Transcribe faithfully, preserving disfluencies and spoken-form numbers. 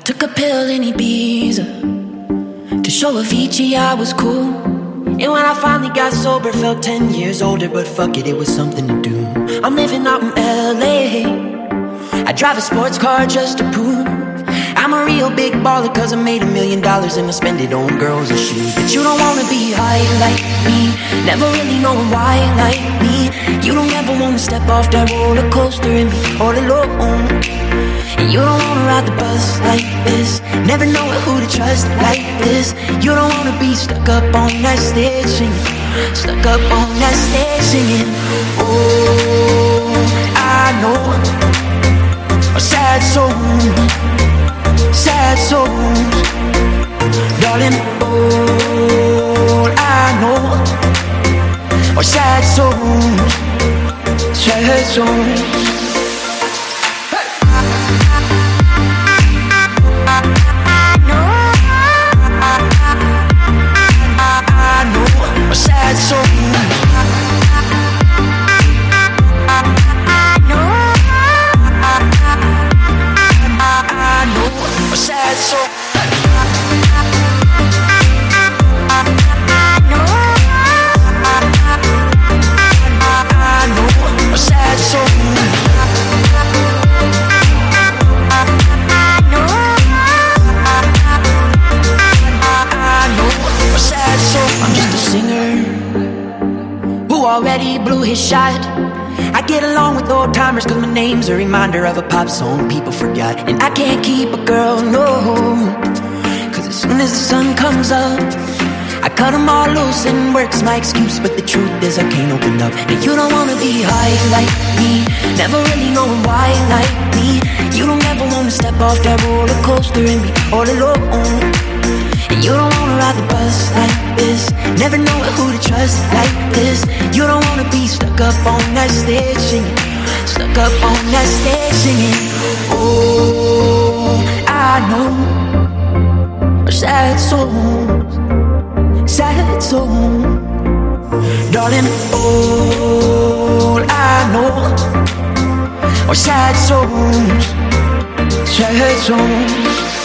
Took a pill in Ibiza to show Avicii I was cool. And when I finally got sober, felt ten years older. But fuck it, it was something to do. I'm living out in L A. I drive a sports car just to prove I'm a real big baller, cause I made a million dollars and I spend it on girls and shoes. But you don't wanna be high like me, never really knowing why like me. You don't ever wanna step off that roller coaster and be all alone. And you don't wanna ride the bus like this, never knowing who to trust like this. You don't wanna be stuck up on that stage singing, stuck up on that stage singing. Oh, I know a sad soul, sad souls, darling. All I know are sad souls, sad souls. Sad souls. I know a sad soul. I know a sad soul. I know a sad soul. I'm just a singer who already blew his shot. I get along with old timers cause my name's a reminder of a pop song people forgot. And I can't keep a girl, no, cause as soon as the sun comes up I cut them all loose and work's my excuse. But the truth is I can't open up. And you don't wanna be high like me, never really knowing why like me. You don't ever wanna step off that roller coaster and be all alone. And you don't wanna ride the bus like this, never know who to trust like this. You don't wanna be stuck up on that stage singing, stuck up on that stage singing. Oh, I know sad souls, sad souls, darling. All I know are sad souls, sad souls.